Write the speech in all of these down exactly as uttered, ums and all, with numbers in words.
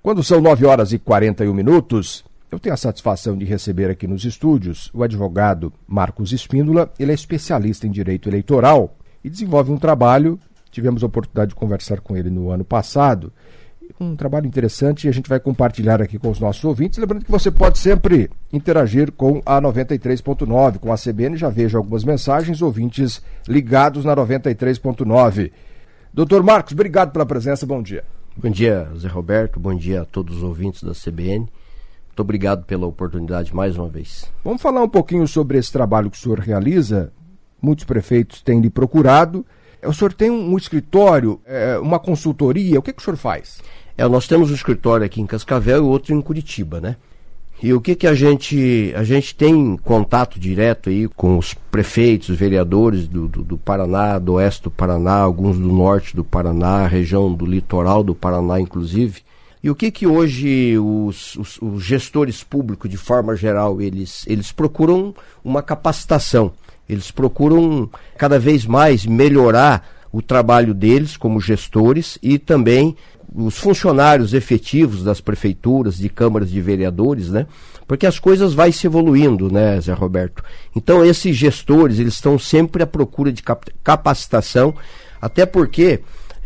Quando são nove horas e quarenta e um minutos, eu tenho a satisfação de receber aqui nos estúdios o advogado Marcos Espíndola. Ele é especialista em direito eleitoral e desenvolve um trabalho, tivemos a oportunidade de conversar com ele no ano passado, um trabalho interessante e a gente vai compartilhar aqui com os nossos ouvintes. Lembrando que você pode sempre interagir com a noventa e três ponto nove, com a C B N. Já vejo algumas mensagens, ouvintes ligados na noventa e três ponto nove. Doutor Marcos, obrigado pela presença, bom dia. Bom dia, Zé Roberto, bom dia a todos os ouvintes da C B N. Muito obrigado pela oportunidade mais uma vez. Vamos falar um pouquinho sobre esse trabalho que o senhor realiza. Muitos prefeitos têm lhe procurado. O senhor tem um escritório, uma consultoria, o que, que o senhor faz? É, nós temos um escritório aqui em Cascavel e outro em Curitiba, né? E o que que a gente, a gente tem contato direto aí com os prefeitos, os vereadores do, do, do Paraná, do oeste do Paraná, alguns do norte do Paraná, região do litoral do Paraná, inclusive. E o que que hoje os, os, os gestores públicos, de forma geral, eles, eles procuram uma capacitação. Eles procuram cada vez mais melhorar o trabalho deles como gestores e também os funcionários efetivos das prefeituras, de câmaras de vereadores, né? Porque as coisas vão se evoluindo, né, Zé Roberto? Então esses gestores, eles estão sempre à procura de capacitação, até porque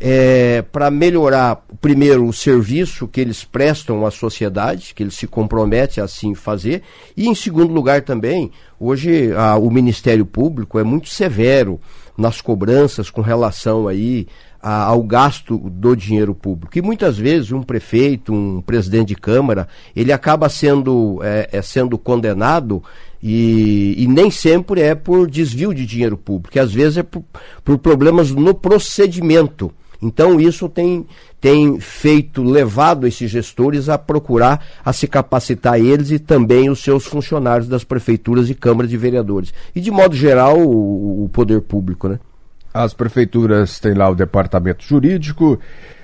é, para melhorar, primeiro, o serviço que eles prestam à sociedade, que eles se comprometem a assim fazer, e em segundo lugar também, hoje a, o Ministério Público é muito severo nas cobranças com relação aí a, ao gasto do dinheiro público. E muitas vezes um prefeito, um presidente de Câmara, ele acaba sendo, é, é sendo condenado e, e nem sempre é por desvio de dinheiro público, às vezes é por, por problemas no procedimento. Então isso tem, tem feito, levado esses gestores a procurar, a se capacitar eles e também os seus funcionários das prefeituras e câmaras de vereadores. E de modo geral o, o poder público, né? As prefeituras têm lá o departamento jurídico,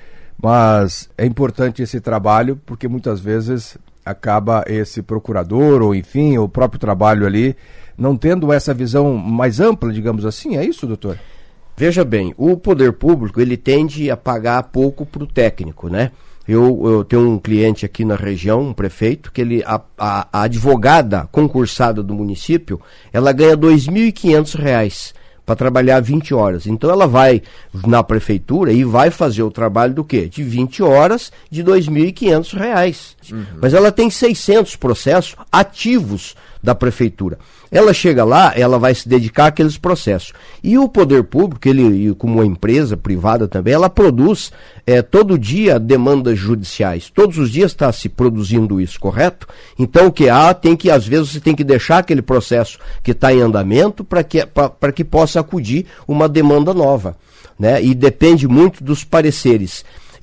mas é importante esse trabalho porque muitas vezes acaba esse procurador ou enfim, o próprio trabalho ali não tendo essa visão mais ampla, digamos assim, é isso, doutor? Veja bem, o poder público, ele tende a pagar pouco para o técnico, né? Eu, eu tenho um cliente aqui na região, um prefeito, que ele, a, a, a advogada concursada do município, ela ganha dois mil e quinhentos reais para trabalhar vinte horas. Então ela vai na prefeitura e vai fazer o trabalho do quê? De vinte horas de dois mil e quinhentos reais. Uhum. Mas ela tem seiscentos processos ativos da prefeitura. Ela chega lá, ela vai se dedicar àqueles processos. E o poder público, ele, como uma empresa privada também, ela produz é, todo dia demandas judiciais. Todos os dias está se produzindo isso, correto? Então o que há, tem que, às vezes, você tem que deixar aquele processo que está em andamento para que, para que possa acudir uma demanda nova, né? E depende muito dos pareceres.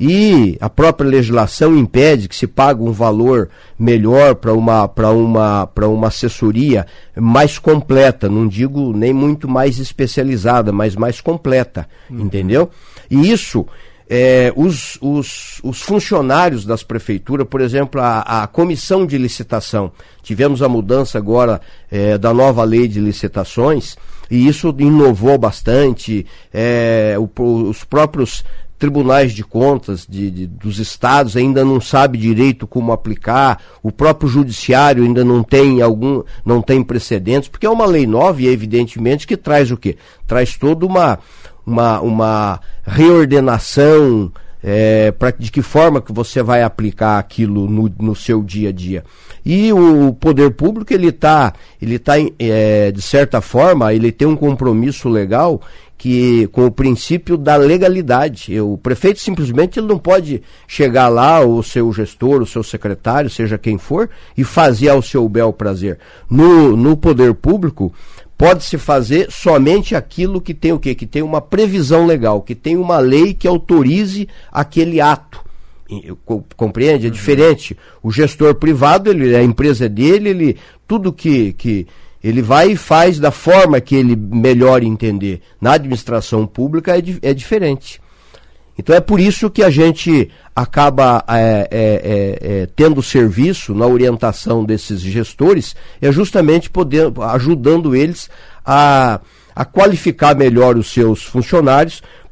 E a própria legislação impede que se pague um valor melhor para uma, para uma, para uma assessoria mais completa, não digo nem muito mais especializada, mas mais completa, uhum. Entendeu? E isso, é, os, os, os funcionários das prefeituras, por exemplo, a, a comissão de licitação, tivemos a mudança agora é, da nova lei de licitações, e isso inovou bastante, é, o, os próprios tribunais de contas de, de, dos estados ainda não sabe direito como aplicar, o próprio judiciário ainda não tem algum, não tem precedentes, porque é uma lei nova e evidentemente que traz o quê? Traz toda uma, uma, uma reordenação, é, pra, de que forma que você vai aplicar aquilo no, no seu dia a dia. E o poder público, ele está, ele tá, é, de certa forma, ele tem um compromisso legal que, com o princípio da legalidade. O prefeito simplesmente ele não pode chegar lá, o seu gestor, o seu secretário, seja quem for, e fazer ao seu bel prazer. No, no poder público, pode-se fazer somente aquilo que tem o quê? Que tem uma previsão legal, que tem uma lei que autorize aquele ato. Compreende? É diferente. O gestor privado, ele, a empresa dele, ele, tudo que, que ele vai e faz da forma que ele melhor entender. Na administração pública é, é diferente. Então é por isso que a gente acaba é, é, é, é, tendo serviço na orientação desses gestores, é justamente poder, ajudando eles a, a qualificar melhor os seus funcionários,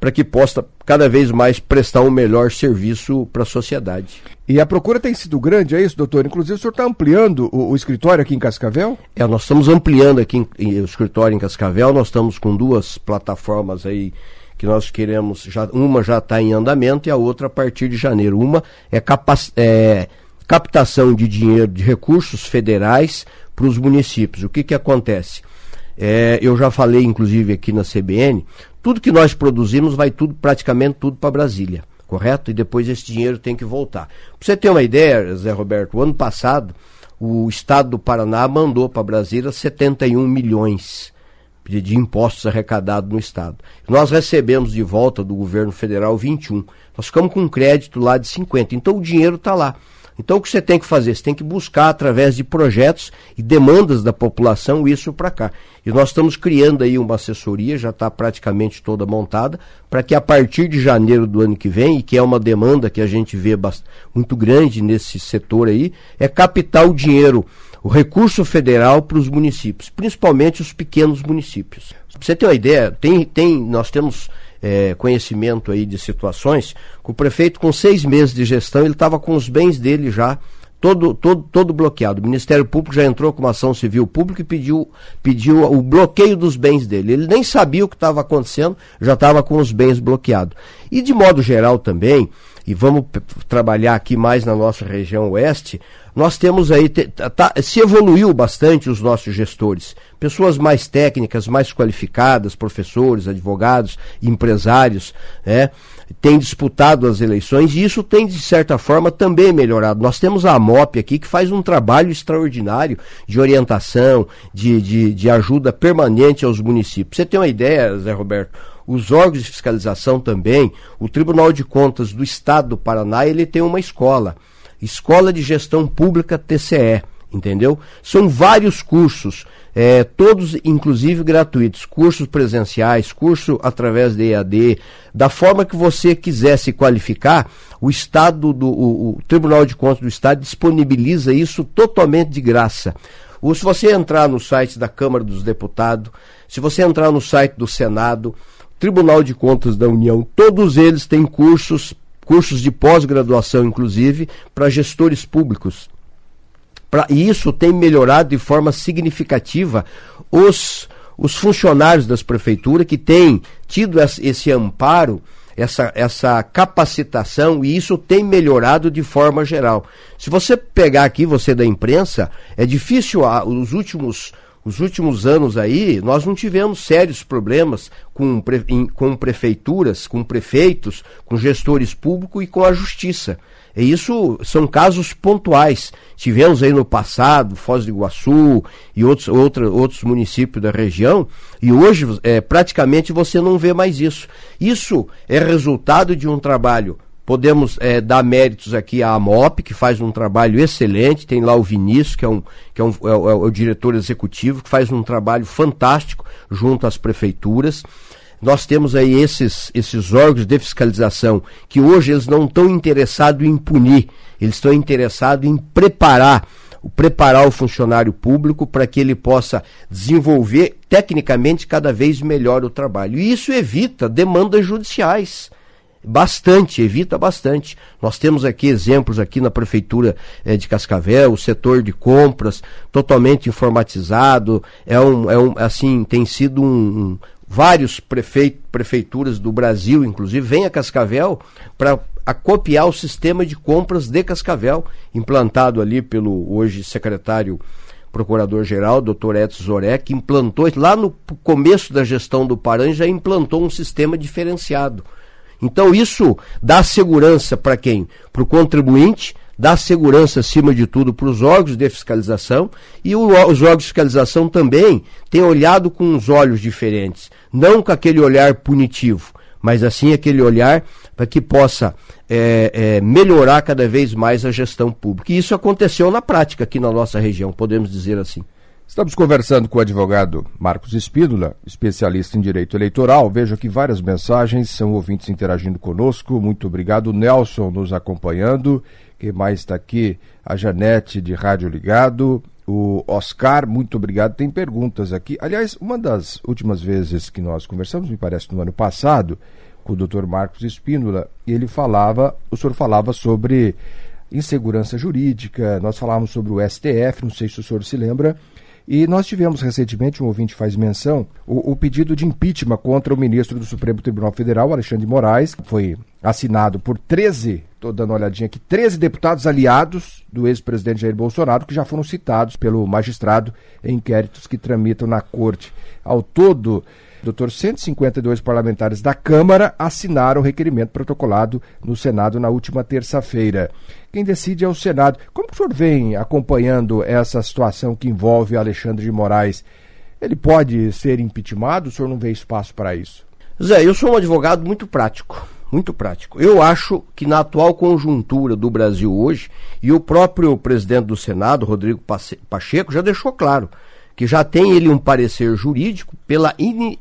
para que possa cada vez mais prestar um melhor serviço para a sociedade. E a procura tem sido grande, é isso, doutor? Inclusive o senhor está ampliando o, o escritório aqui em Cascavel? É, nós estamos ampliando aqui em, em, o escritório em Cascavel, nós estamos com duas plataformas aí que nós queremos, já, uma já está em andamento e a outra a partir de janeiro. Uma é, capac, é captação de dinheiro, de recursos federais para os municípios. O que que acontece? É, eu já falei, inclusive, aqui na C B N, tudo que nós produzimos vai tudo, praticamente tudo para Brasília, correto? E depois esse dinheiro tem que voltar. Para você ter uma ideia, Zé Roberto, o ano passado, o estado do Paraná mandou para Brasília setenta e um milhões de, de impostos arrecadados no estado. Nós recebemos de volta do governo federal vinte e um. Nós ficamos com um crédito lá de cinquenta. Então o dinheiro está lá. Então o que você tem que fazer? Você tem que buscar através de projetos e demandas da população isso para cá. E nós estamos criando aí uma assessoria, já está praticamente toda montada, para que a partir de janeiro do ano que vem, e que é uma demanda que a gente vê bast- muito grande nesse setor aí, é captar o dinheiro, o recurso federal para os municípios, principalmente os pequenos municípios. Para você ter uma ideia, tem, tem, nós temos... É, conhecimento aí de situações, que o prefeito com seis meses de gestão, ele estava com os bens dele já todo, todo, todo bloqueado. O Ministério Público já entrou com uma ação civil pública e pediu, pediu o bloqueio dos bens dele. Ele nem sabia o que estava acontecendo, já estava com os bens bloqueados. E de modo geral também, e vamos p- trabalhar aqui mais na nossa região oeste, nós temos aí, te, tá, se evoluiu bastante os nossos gestores, pessoas mais técnicas, mais qualificadas, professores, advogados, empresários, né, têm disputado as eleições e isso tem de certa forma também melhorado. Nós temos a AMOP aqui que faz um trabalho extraordinário de orientação, de, de, de ajuda permanente aos municípios. Você tem uma ideia, Zé Roberto? Os órgãos de fiscalização também, o Tribunal de Contas do Estado do Paraná, ele tem uma escola, Escola de Gestão Pública T C E, entendeu? São vários cursos, é, todos inclusive gratuitos, cursos presenciais, curso através de E A D, da forma que você quiser se qualificar, o Estado, do, o, o Tribunal de Contas do Estado disponibiliza isso totalmente de graça. Ou se você entrar no site da Câmara dos Deputados, se você entrar no site do Senado, Tribunal de Contas da União, todos eles têm cursos, cursos de pós-graduação, inclusive, para gestores públicos. Pra, e isso tem melhorado de forma significativa os, os funcionários das prefeituras que têm tido esse, esse amparo, essa, essa capacitação, e isso tem melhorado de forma geral. Se você pegar aqui, você da imprensa, é difícil, ah, os últimos... Os últimos anos aí, nós não tivemos sérios problemas com, pre, em, com prefeituras, com prefeitos, com gestores públicos e com a justiça. E isso são casos pontuais. Tivemos aí no passado, Foz do Iguaçu e outros, outra, outros municípios da região, e hoje é, praticamente você não vê mais isso. Isso é resultado de um trabalho. Podemos é, dar méritos aqui à AMOP, que faz um trabalho excelente, tem lá o Vinícius, que é, um, que é, um, é, o, é o diretor executivo, que faz um trabalho fantástico junto às prefeituras. Nós temos aí esses, esses órgãos de fiscalização, que hoje eles não estão interessados em punir, eles estão interessados em preparar, preparar o funcionário público para que ele possa desenvolver tecnicamente cada vez melhor o trabalho. E isso evita demandas judiciais. Bastante, evita bastante. Nós temos aqui exemplos aqui na prefeitura eh, de Cascavel, o setor de compras totalmente informatizado, é um, é um assim, tem sido um, um vários prefeit, prefeituras do Brasil, inclusive, vêm a Cascavel para copiar o sistema de compras de Cascavel, implantado ali pelo hoje secretário procurador-geral, doutor Edson Zoré, que implantou, lá no começo da gestão do Paran, já implantou um sistema diferenciado. Então isso dá segurança para quem? Para o contribuinte, dá segurança acima de tudo para os órgãos de fiscalização, e o, os órgãos de fiscalização também têm olhado com uns olhos diferentes, não com aquele olhar punitivo, mas assim aquele olhar para que possa é, é, melhorar cada vez mais a gestão pública. E isso aconteceu na prática aqui na nossa região, podemos dizer assim. Estamos conversando com o advogado Marcos Espíndola, especialista em direito eleitoral. Vejo aqui várias mensagens, são ouvintes interagindo conosco. Muito obrigado. Nelson nos acompanhando. Quem mais está aqui? A Janete de Rádio Ligado. O Oscar, muito obrigado. Tem perguntas aqui. Aliás, uma das últimas vezes que nós conversamos, me parece no ano passado, com o doutor Marcos Espíndola, e ele falava, o senhor falava sobre insegurança jurídica, nós falávamos sobre o S T F, não sei se o senhor se lembra, e nós tivemos recentemente, um ouvinte faz menção, o, o pedido de impeachment contra o ministro do Supremo Tribunal Federal, Alexandre de Moraes, que foi assinado por treze, estou dando uma olhadinha aqui, treze deputados aliados do ex-presidente Jair Bolsonaro, que já foram citados pelo magistrado em inquéritos que tramitam na corte. Ao todo, doutor, cento e cinquenta e dois parlamentares da Câmara assinaram o requerimento protocolado no Senado na última terça-feira. Quem decide é o Senado. Como o senhor vem acompanhando essa situação que envolve Alexandre de Moraes? Ele pode ser impeachmentado? O senhor não vê espaço para isso? Zé, eu sou um advogado muito prático, muito prático. Eu acho que na atual conjuntura do Brasil hoje, e o próprio presidente do Senado, Rodrigo Pacheco, já deixou claro que já tem ele um parecer jurídico pela in,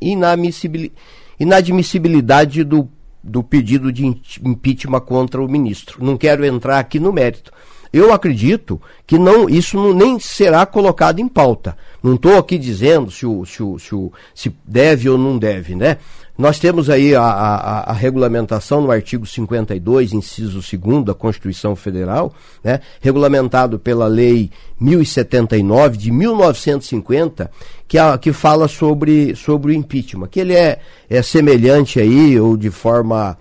inadmissibilidade do, do pedido de impeachment contra o ministro. Não quero entrar aqui no mérito. Eu acredito que não, isso não, nem será colocado em pauta. Não estou aqui dizendo se, o, se, o, se, o, se deve ou não deve, né? Nós temos aí a, a, a regulamentação no artigo cinquenta e dois, inciso segundo da Constituição Federal, né, regulamentado pela Lei mil e setenta e nove, de mil novecentos e cinquenta, que, a, que fala sobre, sobre o impeachment, que ele é, é semelhante aí, ou de forma,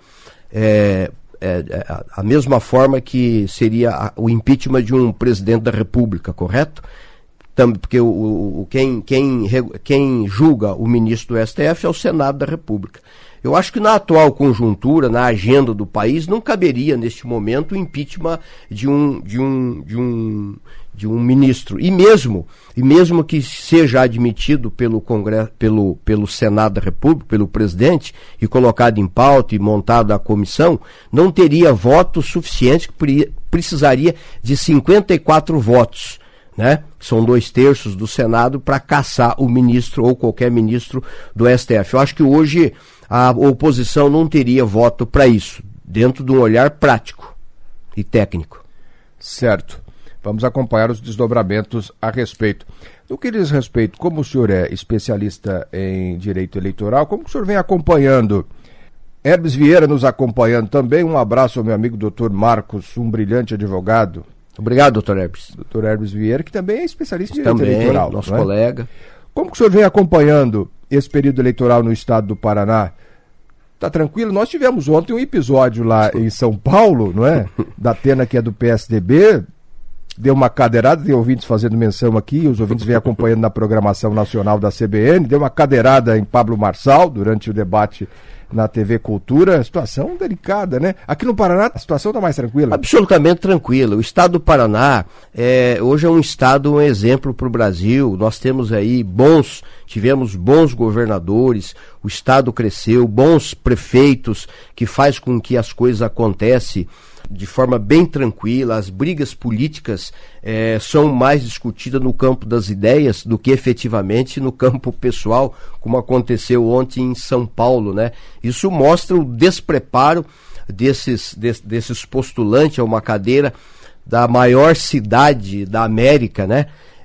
é, é, é, a mesma forma que seria a, o impeachment de um presidente da República, correto? Porque o, o, quem, quem, quem julga o ministro do S T F é o Senado da República. Eu acho que na atual conjuntura, na agenda do país, não caberia neste momento o impeachment de um, de um, de um, de um ministro. E mesmo, e mesmo que seja admitido pelo, Congresso, pelo, pelo Senado da República, pelo presidente, e colocado em pauta e montado a comissão, não teria voto suficiente, que precisaria de cinquenta e quatro votos. Né? São dois terços do Senado para caçar o ministro ou qualquer ministro do S T F. Eu acho que hoje a oposição não teria voto para isso, dentro de um olhar prático e técnico. Certo. Vamos acompanhar os desdobramentos a respeito. No que diz respeito, como o senhor é especialista em direito eleitoral, como o senhor vem acompanhando? Herbes Vieira nos acompanhando também. Um abraço ao meu amigo doutor Marcos, um brilhante advogado. Obrigado, doutor Herbes. doutor Herbes Vieira, que também é especialista em direito também, eleitoral. Nosso colega. Como que o senhor vem acompanhando esse período eleitoral no estado do Paraná? Tá tranquilo? Nós tivemos ontem um episódio lá em São Paulo, não é? Da Atena, que é do P S D B, deu uma cadeirada, tem ouvintes fazendo menção aqui, os ouvintes vêm acompanhando na programação nacional da C B N, deu uma cadeirada em Pablo Marçal durante o debate na T V Cultura. Situação delicada, né? Aqui no Paraná a situação está mais tranquila? Absolutamente tranquila. O estado do Paraná é, hoje é um estado, um exemplo para o Brasil. Nós temos aí bons, tivemos bons governadores, o estado cresceu, bons prefeitos, que faz com que as coisas acontecem de forma bem tranquila. As brigas políticas é, são mais discutidas no campo das ideias do que efetivamente no campo pessoal, como aconteceu ontem em São Paulo, né? Isso mostra o despreparo desses, des, desses postulantes a uma cadeira da maior cidade da América, né?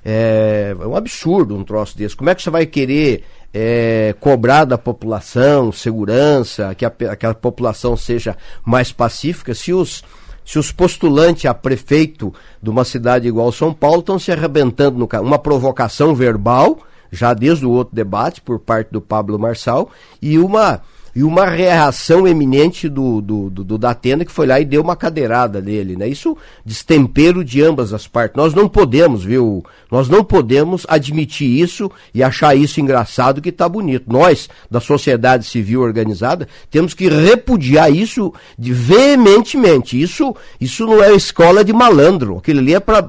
É, é um absurdo um troço desse. Como é que você vai querer é, cobrar da população segurança, que a, que a população seja mais pacífica, se os, se os postulantes a prefeito de uma cidade igual São Paulo estão se arrebentando no uma provocação verbal, já desde o outro debate, por parte do Pablo Marçal, e uma... E uma reação eminente do, do, do, do Datena, que foi lá e deu uma cadeirada nele, né? Isso destempero de ambas as partes. Nós não podemos, viu? Nós não podemos admitir isso e achar isso engraçado, que tá bonito. Nós, da sociedade civil organizada, temos que repudiar isso de, veementemente. Isso, isso não é escola de malandro. Aquilo ali é para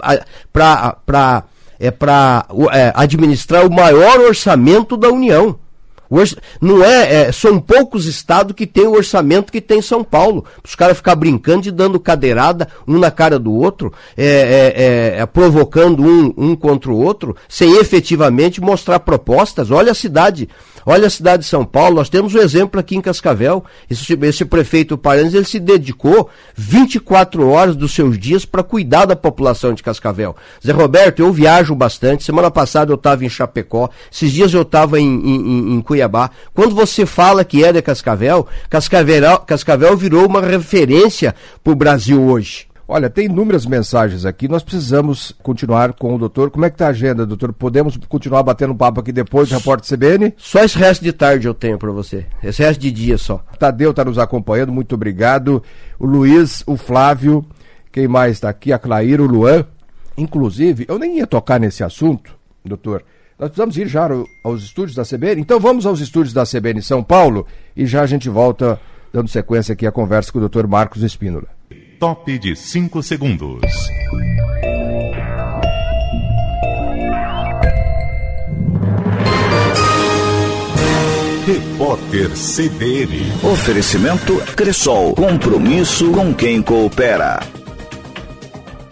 é para é, administrar o maior orçamento da União. Não é, é, são poucos estados que têm o orçamento que tem São Paulo. Os caras ficam brincando e dando cadeirada um na cara do outro, é, é, é, provocando um, um contra o outro, sem efetivamente mostrar propostas. Olha a cidade, olha a cidade de São Paulo. Nós temos um exemplo aqui em Cascavel. Esse, esse prefeito Paranhos, ele se dedicou vinte e quatro horas dos seus dias para cuidar da população de Cascavel. Zé Roberto, eu viajo bastante. Semana passada eu estava em Chapecó, esses dias eu estava em, em, em Cuiabá. Cuiabá. Quando você fala que é de Cascavel, Cascavel, Cascavel virou uma referência para o Brasil hoje. Olha, tem inúmeras mensagens aqui, nós precisamos continuar com o doutor. Como é que está a agenda, doutor? Podemos continuar batendo papo aqui depois do Repórter C B N? Só esse resto de tarde eu tenho para você, esse resto de dia só. Tadeu está nos acompanhando, muito obrigado. O Luiz, o Flávio, quem mais está aqui? A Claíra, o Luan. Inclusive, eu nem ia tocar nesse assunto, doutor. Nós precisamos ir já aos estúdios da C B N. Então vamos aos estúdios da C B N São Paulo e já a gente volta dando sequência aqui à conversa com o doutor Marcos Espínola. Top de cinco segundos. Repórter C B N. Oferecimento Cressol. Compromisso com quem coopera.